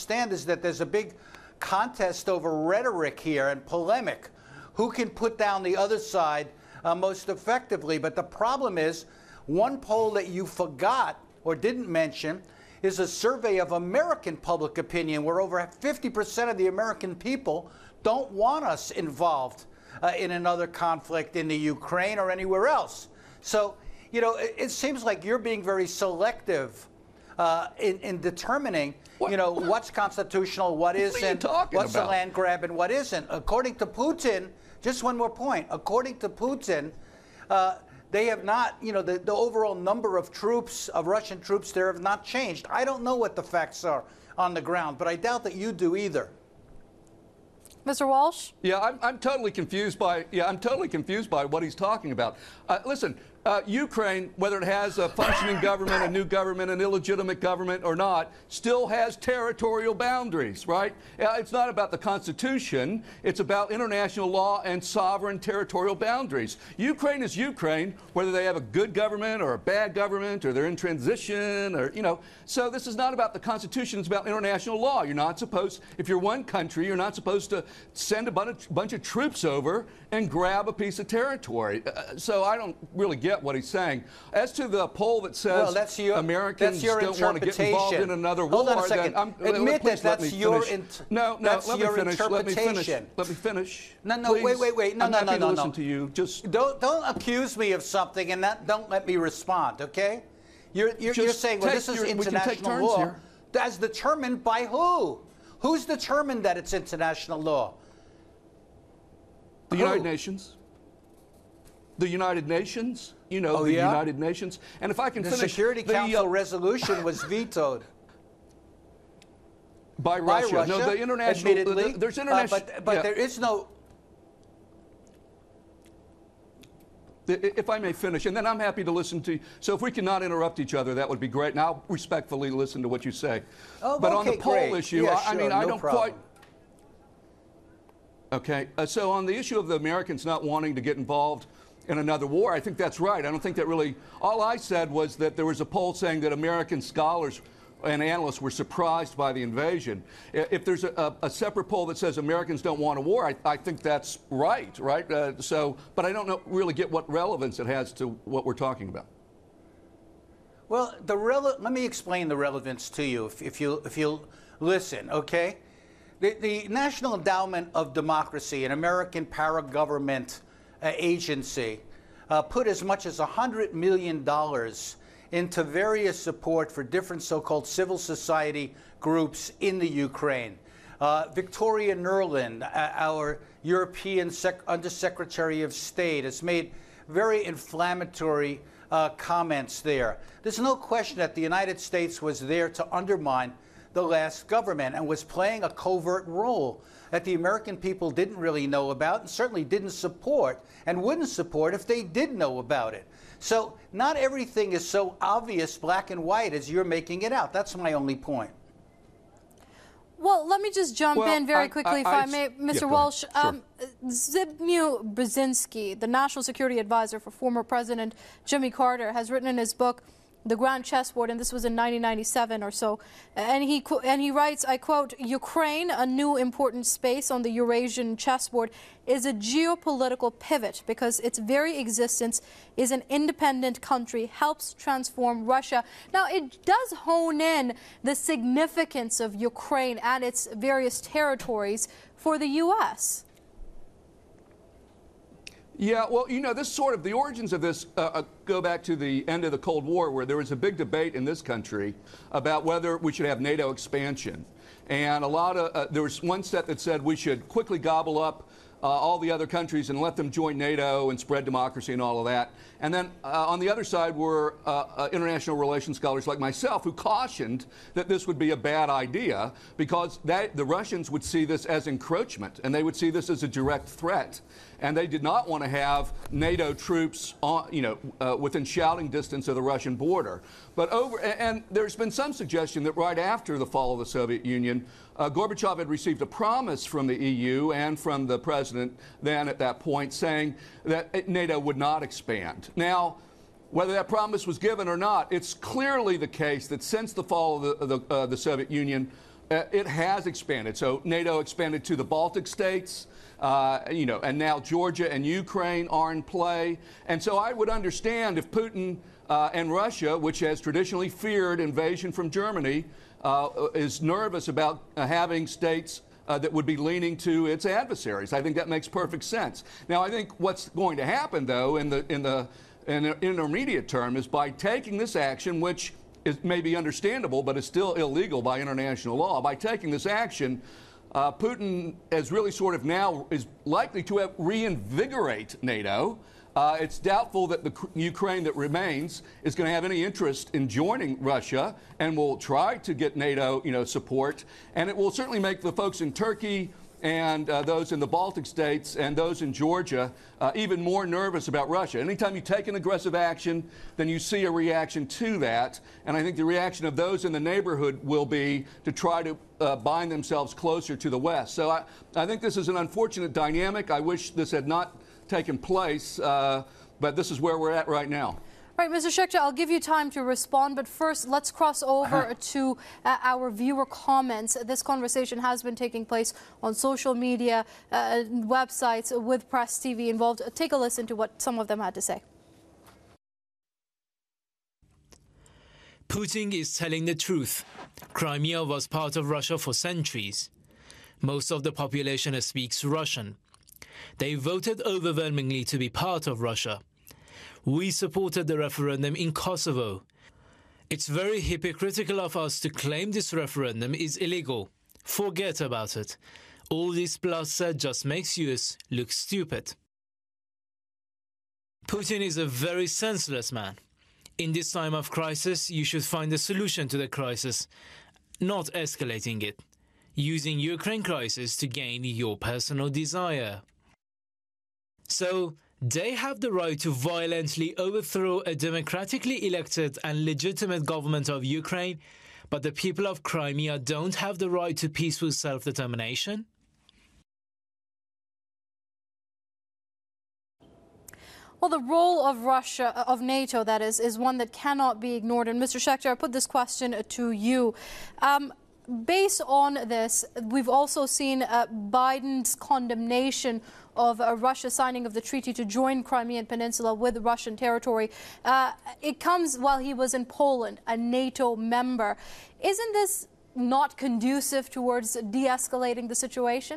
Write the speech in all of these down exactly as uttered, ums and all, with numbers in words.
understand is that there's a big contest over rhetoric here and polemic. Who can put down the other side uh, most effectively? But the problem is, one poll that you forgot or didn't mention is a survey of American public opinion, where over fifty percent of the American people don't want us involved uh, in another conflict in the Ukraine or anywhere else. So, you know, it, it seems like you're being very selective uh, in, in determining, what? you know, what's constitutional, what isn't, what what's about? a land grab and what isn't. According to Putin, just one more point, according to Putin, uh, they have not, you know, the, the overall number of troops, of Russian troops there have not changed. I don't know what the facts are on the ground, but I doubt that you do either. Mister Walsh? Yeah, I'm, I'm totally confused by, yeah, I'm totally confused by what he's talking about. Uh, listen, uh, Ukraine, whether it has a functioning government, a new government, an illegitimate government or not, still has territorial boundaries, right? Uh, it's not about the Constitution. It's about international law and sovereign territorial boundaries. Ukraine is Ukraine, whether they have a good government or a bad government, or they're in transition, or, you know. So this is not about the Constitution. It's about international law. You're not supposed, if you're one country, you're not supposed to send a bunch, bunch of troops over and grab a piece of territory. Uh, so I don't really get what he's saying. As to the poll that says well, that's your, Americans that's your don't want to get involved in another Hold war, on a second. then I'm, Admit please that that's let me your finish. int- no, no, that's let your me finish. Let me finish. interpretation. Let me finish. No, no, please. wait, wait, wait. No, I'm no, happy no, to no, listen no. to you. Just don't don't accuse me of something and that, don't let me respond. Okay? You're you're, you're saying, well, this is your, international law, here. as determined by who? Who's determined that it's international law? The Who? United Nations. The United Nations. You know, Oh, the yeah? United Nations. And if I can The finish, Security the, Council uh, resolution was vetoed. by by Russia. Russia, No, the international. admittedly, the, there's uh, international. but but yeah. there is no. If I may finish, and then I'm happy to listen to you. So if we cannot interrupt each other, that would be great. And I'll respectfully listen to what you say. Oh, but okay, on the poll great. issue, Yeah, I, I mean, sure, I no don't problem. quite. Okay, uh, so on the issue of the Americans not wanting to get involved in another war, I think that's right. I don't think that really. All I said was that there was a poll saying that American scholars and analysts were surprised by the invasion. If there's a, a separate poll that says Americans don't want a war, I, I think that's right, right? Uh, so, but I don't know, really get what relevance it has to what we're talking about. Well, the rele- let me explain the relevance to you, if, if you if you listen, okay? The, the National Endowment of Democracy, an American para-government uh, agency, uh, put as much as one hundred million dollars into various support for different so-called civil society groups in the Ukraine. Uh, Victoria Nuland, uh, our European Sec- Undersecretary of State, has made very inflammatory uh, comments there. There's no question that the United States was there to undermine the last government and was playing a covert role that the American people didn't really know about and certainly didn't support and wouldn't support if they did know about it. So not everything is so obvious, black and white, as you're making it out. That's my only point. Well, let me just jump Well, in very I- quickly, I- if I- I may, Mister yeah, go ahead. Walsh. Sure. Um, Zbigniew Brzezinski, the National Security Advisor for former President Jimmy Carter, has written in his book, The Grand Chessboard, and this was in nineteen ninety-seven or so, and he and he writes, I quote, "Ukraine, a new important space on the Eurasian chessboard, is a geopolitical pivot because its very existence is an independent country, helps transform Russia." Now, it does hone in the significance of Ukraine and its various territories for the U S Yeah, well, you know, this sort of, the origins of this uh, uh, go back to the end of the Cold War, where there was a big debate in this country about whether we should have NATO expansion. And a lot of, uh, there was one set that said we should quickly gobble up uh, all the other countries and let them join NATO and spread democracy and all of that. And then uh, on the other side were uh, uh, international relations scholars like myself who cautioned that this would be a bad idea because that, the Russians would see this as encroachment and they would see this as a direct threat. And they did not want to have NATO troops, on, you know, uh, within shouting distance of the Russian border. But over, and, and there's been some suggestion that right after the fall of the Soviet Union, uh, Gorbachev had received a promise from the E U and from the president then at that point saying that NATO would not expand. Now, whether that promise was given or not, it's clearly the case that since the fall of the, of the, uh, the Soviet Union, uh, it has expanded. So NATO expanded to the Baltic states, uh, you know, and now Georgia and Ukraine are in play. And so I would understand if Putin uh, and Russia, which has traditionally feared invasion from Germany, uh, is nervous about uh, having states Uh, that would be leaning to its adversaries. I think that makes perfect sense. Now, I think what's going to happen, though, in the in the in the intermediate term, is by taking this action, which is maybe understandable, but is still illegal by international law. By taking this action, uh, Putin is really sort of now is likely to have reinvigorate NATO. Uh, it's doubtful that the Ukraine that remains is going to have any interest in joining Russia, and will try to get NATO, you know, support. And it will certainly make the folks in Turkey and uh, those in the Baltic states and those in Georgia uh, even more nervous about Russia. Anytime you take an aggressive action, then you see a reaction to that. And I think the reaction of those in the neighborhood will be to try to uh, bind themselves closer to the West. So I, I think this is an unfortunate dynamic. I wish this had not taken place, uh, but this is where we're at right now. Right, Mister Schechter, I'll give you time to respond, but first let's cross over uh-huh. to uh, our viewer comments. This conversation has been taking place on social media, uh, websites with Press T V involved. Take a listen to what some of them had to say. Putin is telling the truth. Crimea was part of Russia for centuries. Most of the population speaks Russian. They voted overwhelmingly to be part of Russia. We supported the referendum in Kosovo. It's very hypocritical of us to claim this referendum is illegal. Forget about it. All this bloodshed just makes U S look stupid. Putin is a very senseless man. In this time of crisis, you should find a solution to the crisis, not escalating it, using Ukraine crisis to gain your personal desire. So, they have the right to violently overthrow a democratically elected and legitimate government of Ukraine, but the people of Crimea don't have the right to peaceful self-determination? Well, the role of Russia, of NATO, that is, is one that cannot be ignored. And Mister Schechter, I put this question to you. Um, based on this, we've also seen uh, Biden's condemnation of uh, Russia signing of the treaty to join Crimean Peninsula with Russian territory. Uh, it comes while he was in Poland, a NATO member. Isn't this not conducive towards de-escalating the situation?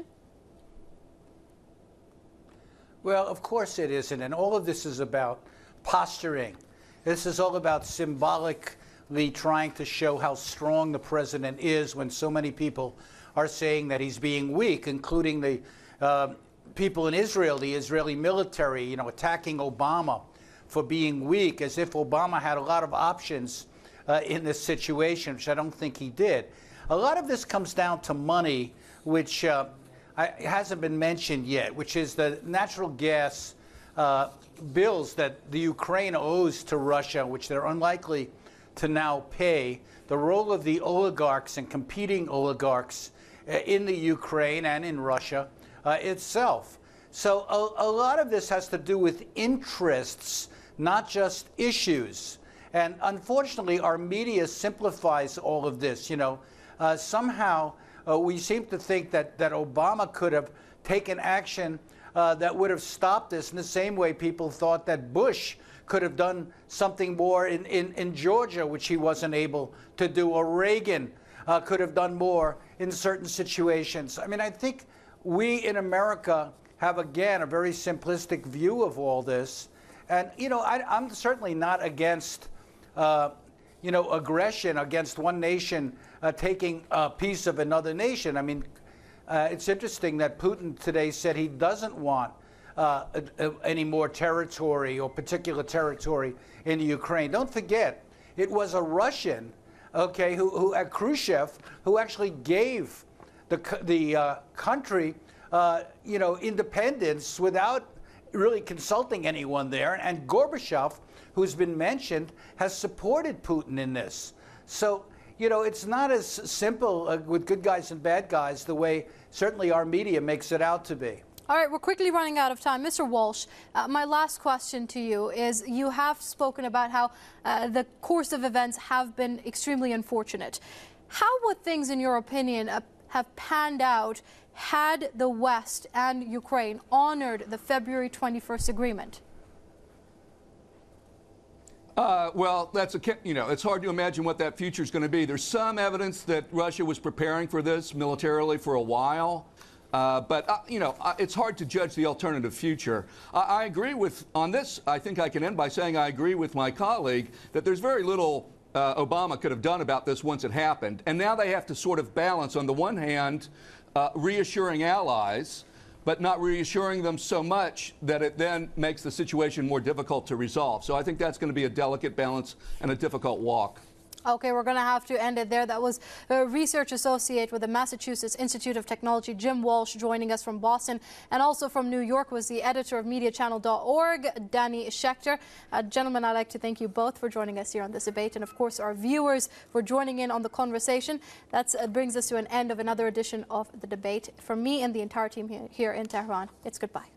Well, of course it isn't, and all of this is about posturing. This is all about symbolically trying to show how strong the president is when so many people are saying that he's being weak, including the uh, people in Israel, the Israeli military, you know, attacking Obama for being weak, as if Obama had a lot of options uh, in this situation, which I don't think he did. A lot of this comes down to money, which uh, I, hasn't been mentioned yet, which is the natural gas uh, bills that the Ukraine owes to Russia, which they're unlikely to now pay, the role of the oligarchs and competing oligarchs uh, in the Ukraine and in Russia uh, itself. So a, a lot of this has to do with interests, not just issues. And unfortunately, our media simplifies all of this. You know, uh, somehow uh, we seem to think that, that Obama could have taken action uh, that would have stopped this, in the same way people thought that Bush could have done something more in, in, in Georgia, which he wasn't able to do, or Reagan uh, could have done more in certain situations. I mean, I think we in America have, again, a very simplistic view of all this. And, you know, I, I'm certainly not against, uh, you know, aggression against one nation uh, taking a piece of another nation. I mean, uh, it's interesting that Putin today said he doesn't want uh, uh, any more territory or particular territory in the Ukraine. Don't forget, it was a Russian, okay, who, who uh, Khrushchev, who actually gave the, the uh, country, uh, you know, independence without really consulting anyone there. And Gorbachev, who's been mentioned, has supported Putin in this. So, you know, it's not as simple uh, with good guys and bad guys the way certainly our media makes it out to be. All right, we're quickly running out of time. Mister Walsh, uh, my last question to you is, you have spoken about how uh, the course of events have been extremely unfortunate. How would things, in your opinion, uh, have panned out had the West and Ukraine honored the February twenty-first agreement? Uh, well, that's a you know it's hard to imagine what that future is going to be. There's some evidence that Russia was preparing for this militarily for a while, uh, but uh, you know uh, it's hard to judge the alternative future. I, I agree with on this. I think I can end by saying I agree with my colleague that there's very little uh, Obama could have done about this once it happened, and now they have to sort of balance on the one hand uh, reassuring allies, but not reassuring them so much that it then makes the situation more difficult to resolve. So I think that's going to be a delicate balance and a difficult walk. Okay, we're going to have to end it there. That was a research associate with the Massachusetts Institute of Technology, Jim Walsh, joining us from Boston. And also from New York was the editor of media channel dot org, Danny Schechter. Uh, gentlemen, I'd like to thank you both for joining us here on this debate. And of course, our viewers for joining in on the conversation. That uh, brings us to an end of another edition of the debate. From me and the entire team here, here in Tehran, it's goodbye.